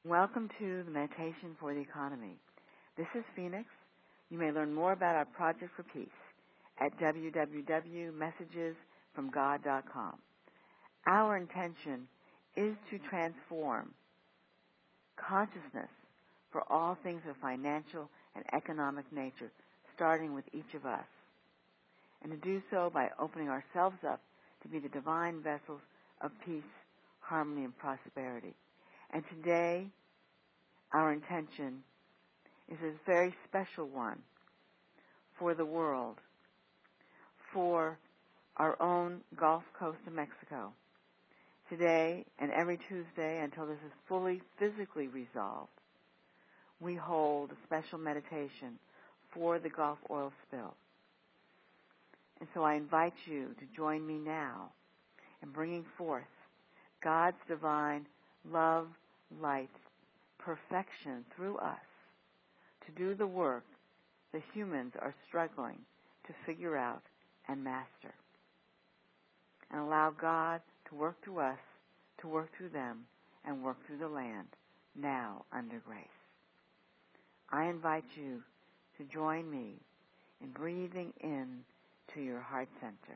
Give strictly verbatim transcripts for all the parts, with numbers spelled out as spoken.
Welcome to the Meditation for the Economy. This is Phoenix. You may learn more about our Project for Peace at w w w dot messages from god dot com. Our intention is to transform consciousness for all things of financial and economic nature, starting with each of us, and to do so by opening ourselves up to be the divine vessels of peace, harmony, and prosperity. And today, our intention is a very special one for the world, for our own Gulf Coast of Mexico. Today and every Tuesday until this is fully physically resolved, we hold a special meditation for the Gulf oil spill. And so I invite you to join me now in bringing forth God's divine love, light, perfection through us to do the work the humans are struggling to figure out and master. And allow God to work through us, to work through them, and work through the land, now under grace. I invite you to join me in breathing in to your heart center.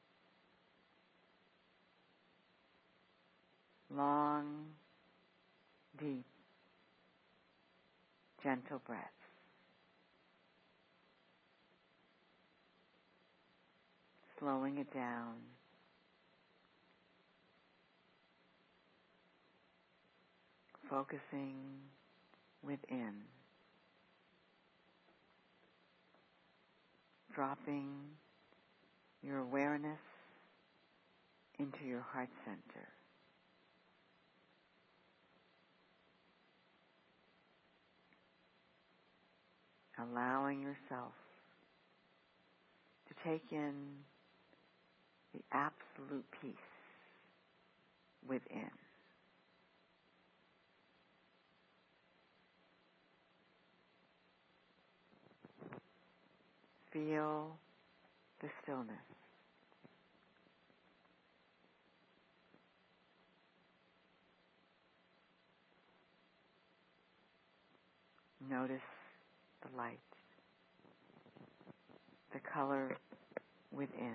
Long, deep, gentle breaths. Slowing it down. Focusing within. Dropping your awareness into your heart center. Allowing yourself to take in the absolute peace within. Feel the stillness. Notice the light, the color within.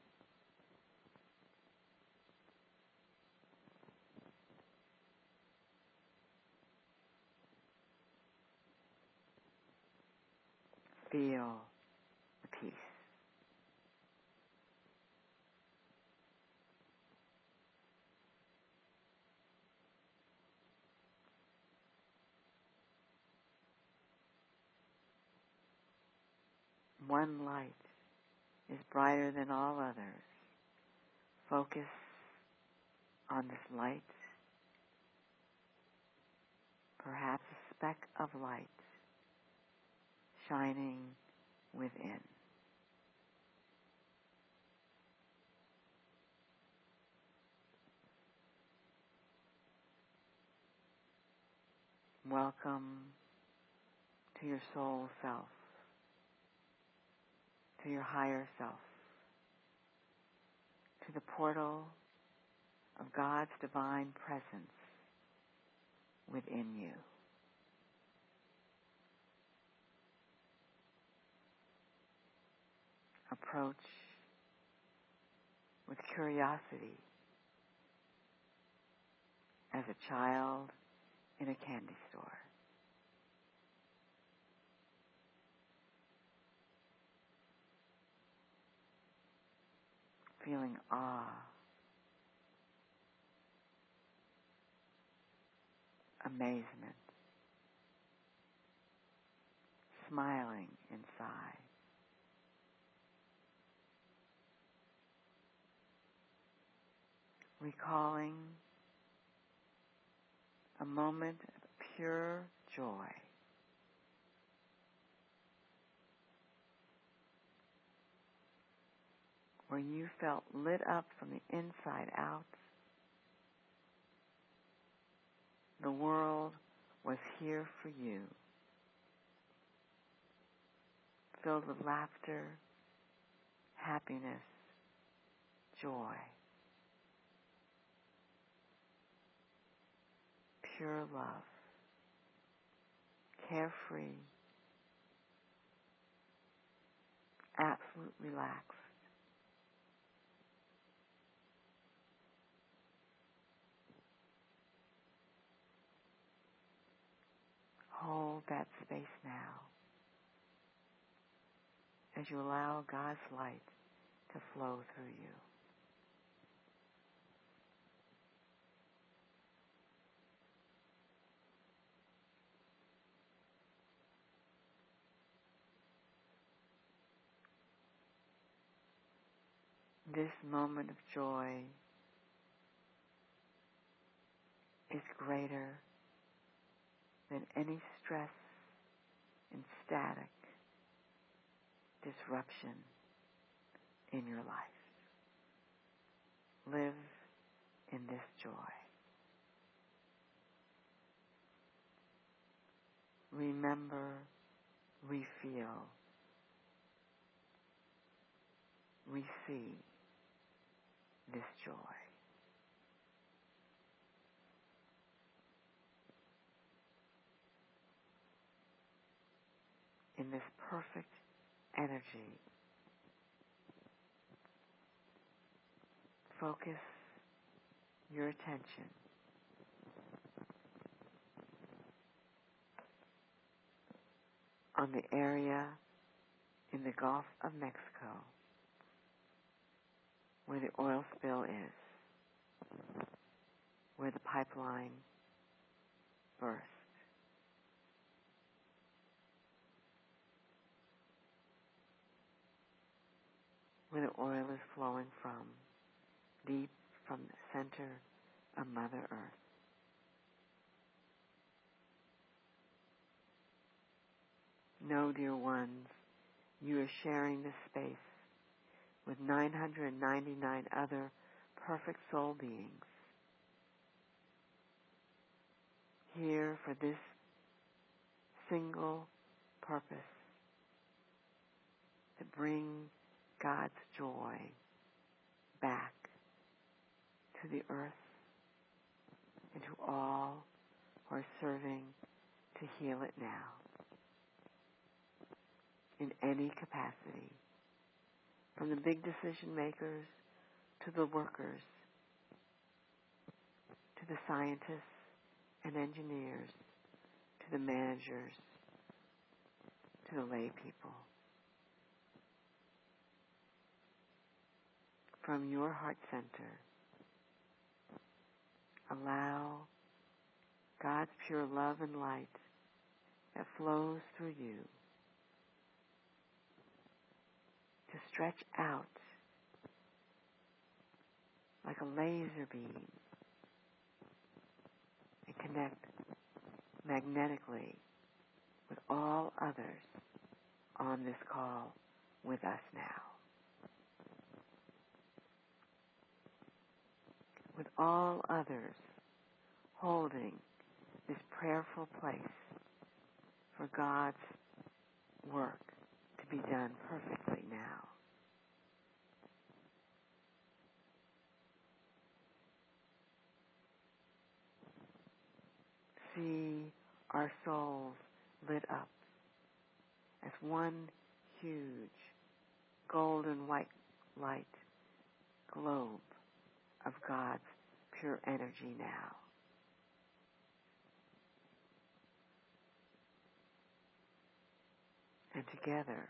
Feel the peace. One light is brighter than all others. Focus on this light, perhaps a speck of light shining within. Welcome to your soul self, to your higher self, to the portal of God's divine presence within you. Approach with curiosity as a child in a candy store. Feeling awe, amazement, smiling inside. Recalling a moment of pure joy. Where you felt lit up from the inside out. The world was here for you. Filled with laughter, happiness, joy. Pure love. carefree, absolutely relaxed. Hold that space now as you allow God's light to flow through you. This moment of joy is greater than any stress and static disruption in your life. Live in this joy. Remember, refeel, receive this joy. In this perfect energy, focus your attention on the area in the Gulf of Mexico where the oil spill is, where the pipeline burst. Where the oil is flowing from, deep from the center of Mother Earth. Know, dear ones, you are sharing this space with nine hundred ninety-nine other perfect soul beings here for this single purpose, to bring God's joy back to the earth and to all who are serving to heal it now in any capacity, from the big decision makers to the workers, to the scientists and engineers, to the managers, to the lay people. From your heart center, allow God's pure love and light that flows through you to stretch out like a laser beam and connect magnetically with all others on this call with us now. With all others holding this prayerful place for God's work to be done perfectly now. See our souls lit up as one huge golden white light globe of God's pure energy now. And together,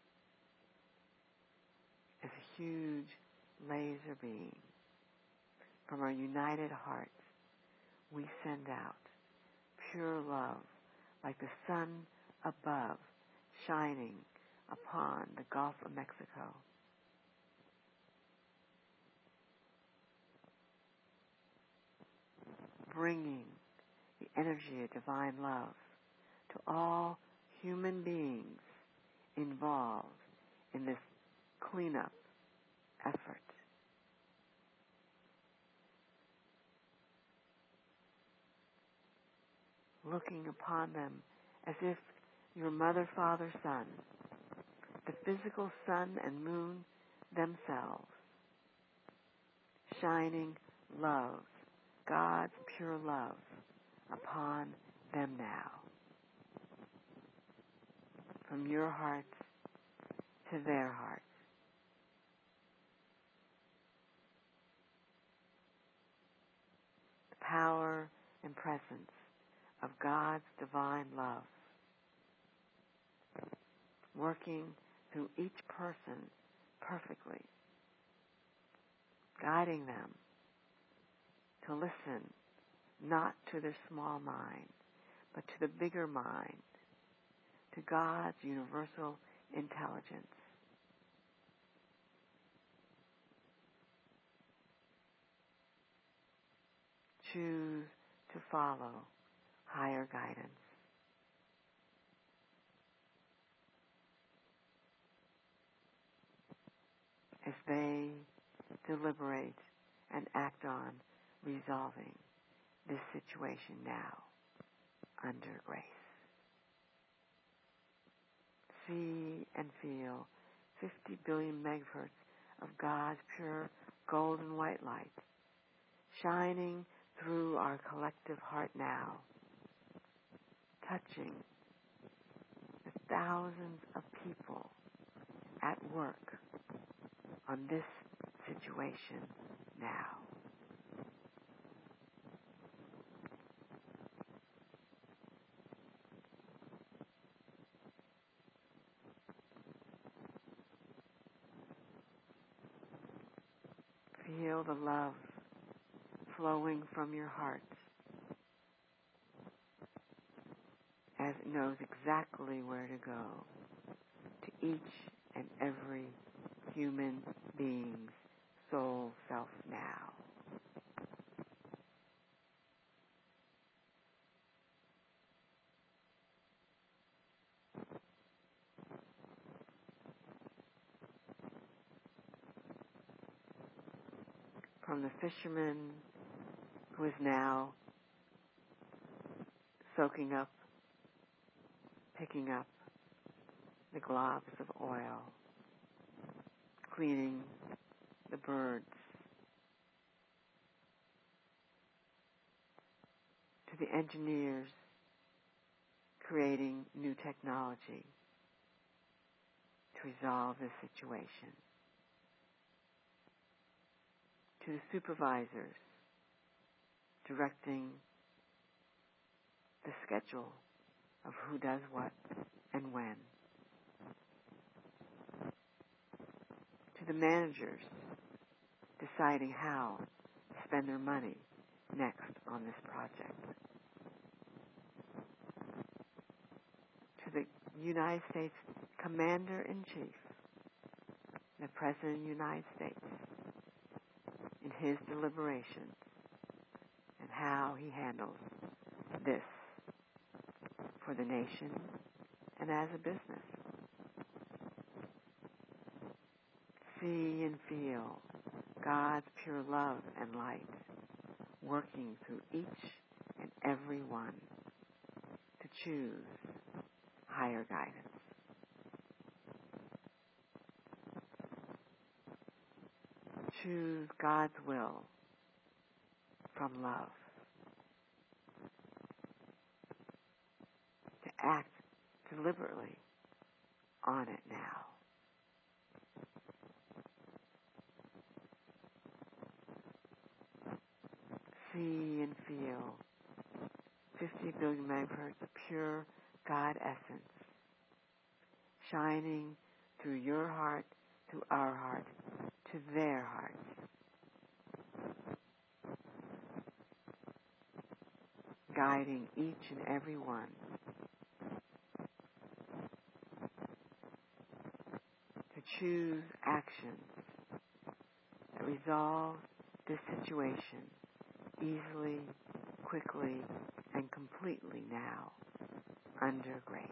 as a huge laser beam from our united hearts, we send out pure love like the sun above shining upon the Gulf of Mexico. Bringing the energy of divine love to all human beings involved in this cleanup effort. Looking upon them as if your mother, father, son, the physical sun and moon themselves, shining love, God's pure love upon them now. from your heart to their heart. The power and presence of God's divine love working through each person perfectly, guiding them to listen not to their small mind, but to the bigger mind, to God's universal intelligence. Choose to follow higher guidance. As they deliberate and act on resolving this situation now under grace. See and feel fifty billion megahertz of God's pure golden white light shining through our collective heart now, touching the thousands of people at work on this situation now. Feel the love flowing from your heart as it knows exactly where to go to each and every human being's soul self now. From the fisherman who is now soaking up, picking up the globs of oil, cleaning the birds, to the engineers creating new technology to resolve this situation, to the supervisors directing the schedule of who does what and when, to the managers deciding how to spend their money next on this project, to the United States Commander-in-Chief, the President of the United States, in his deliberations and how he handles this for the nation and as a business. See and feel God's pure love and light working through each and every one to choose higher guidance. Choose God's will from love. To act deliberately on it now. See and feel fifty billion megahertz of pure God essence shining through your heart, through our heart, to their hearts. Guiding each and every one to choose actions that resolve this situation easily, quickly, and completely now under grace.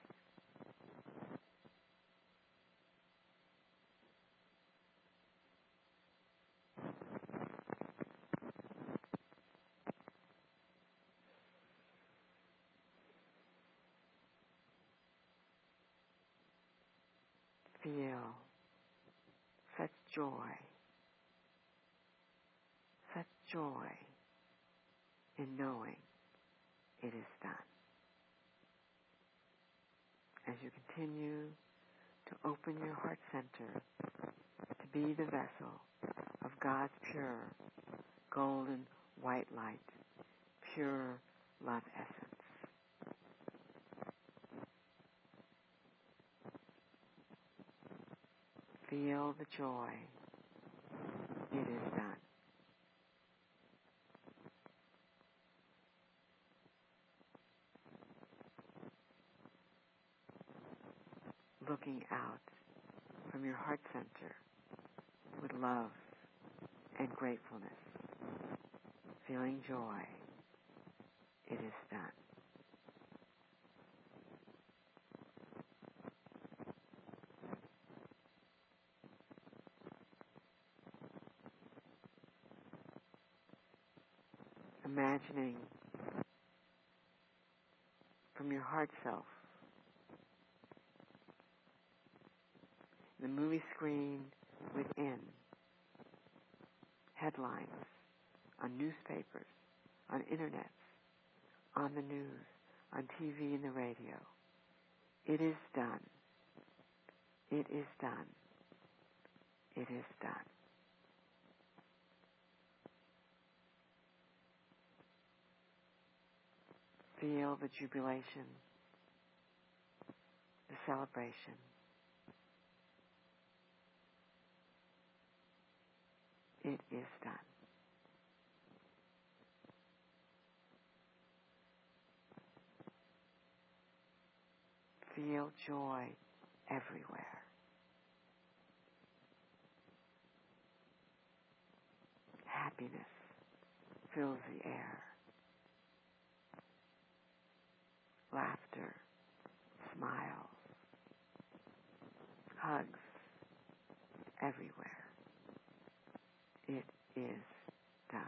Feel such joy, such joy in knowing it is done. As you continue to open your heart center to be the vessel of God's pure, golden, white light, pure love essence. Feel the joy. It is done. Looking out from your heart center with love and gratefulness, feeling joy. It is done. Imagining from your heart self the movie screen within, headlines on newspapers, on internet, on the news, on T V and the radio. It is done. It is done. It is done. Feel the jubilation, the celebration. It is done. Feel joy everywhere. Happiness fills the air. Laughter, smiles, hugs everywhere. It is done.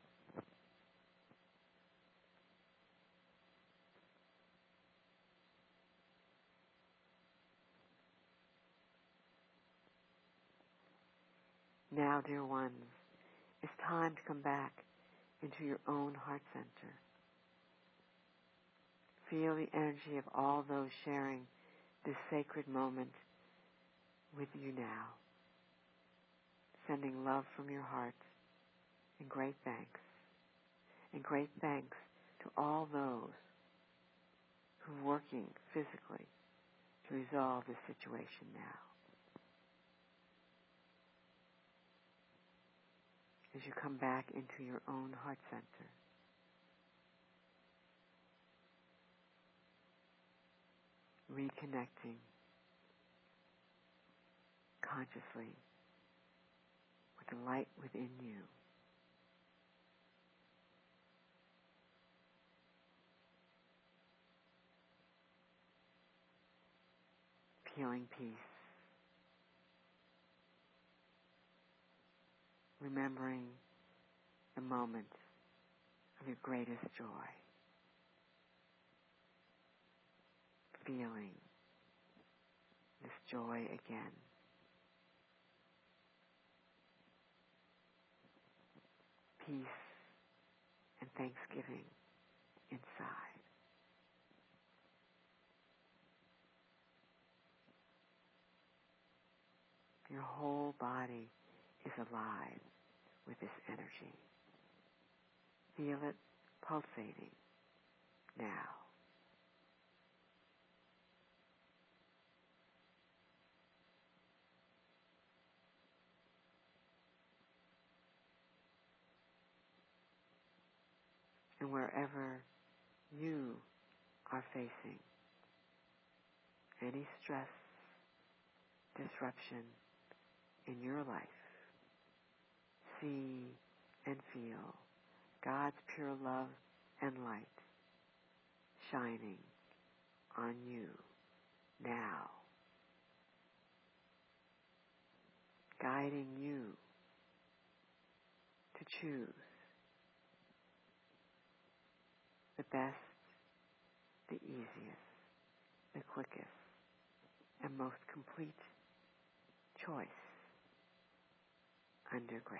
Now, dear ones, it's time to come back into your own heart center. Feel the energy of all those sharing this sacred moment with you now. Sending love from your heart and great thanks. And great thanks to all those who are working physically to resolve this situation now. As you come back into your own heart center, reconnecting consciously with the light within you. Feeling peace. Remembering the moment of your greatest joy. Feeling this joy again. Peace and thanksgiving inside. Your whole body is alive with this energy. Feel it pulsating now. And wherever you are facing any stress, disruption in your life, see and feel God's pure love and light shining on you now, guiding you to choose the best, the easiest, the quickest, and most complete choice under grace.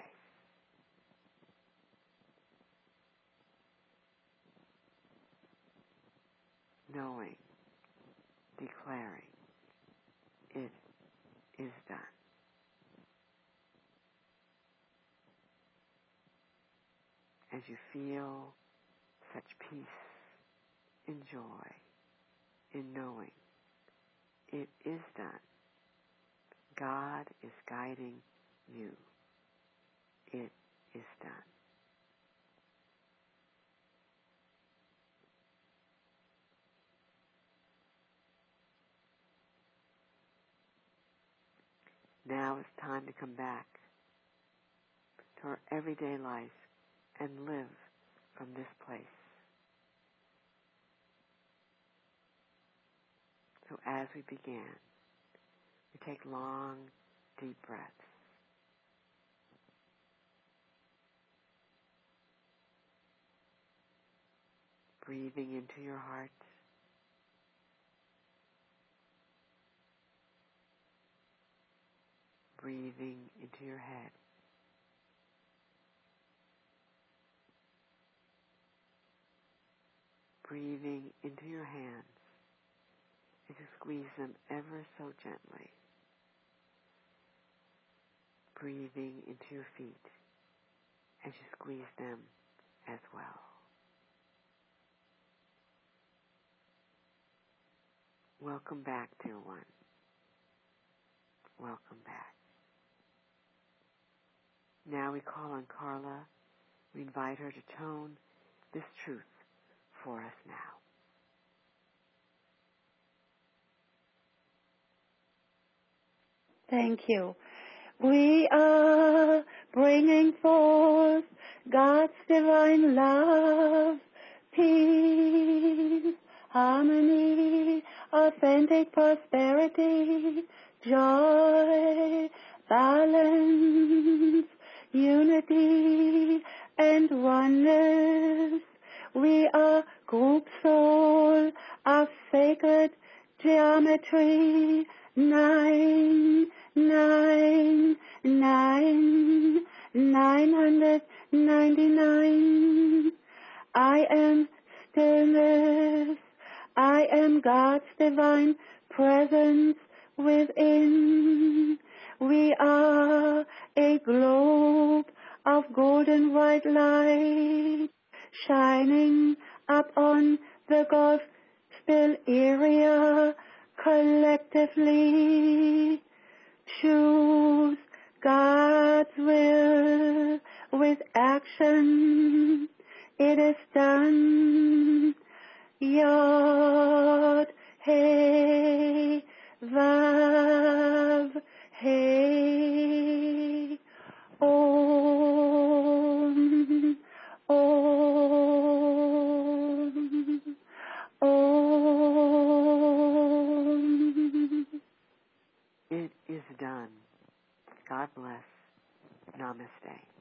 Knowing, declaring, It is done. As you feel such peace and joy in knowing it is done, God is guiding you. It is done. Now it's time to come back to our everyday life and live from this place. So as we begin, we take long, deep breaths. Breathing into your heart. Breathing into your head. Breathing into your hands as you squeeze them ever so gently. Breathing into your feet as you squeeze them as well. Welcome back, dear one. Welcome back. Now we call on Carla. We invite her to tone this truth for us now. Thank you. We are bringing forth God's divine love, peace, harmony, authentic prosperity, joy, balance, unity, and oneness. We are group soul of sacred geometry, nine, nine, nine, nine hundred ninety-nine. I am stillness. I am God's divine presence within. We are a globe of golden white light shining up on the Gulf Spill area collectively. Choose God's will with action. It is done. Yod, Hey, Vav, Hey, Om, Om, Om. It is done. God bless. Namaste.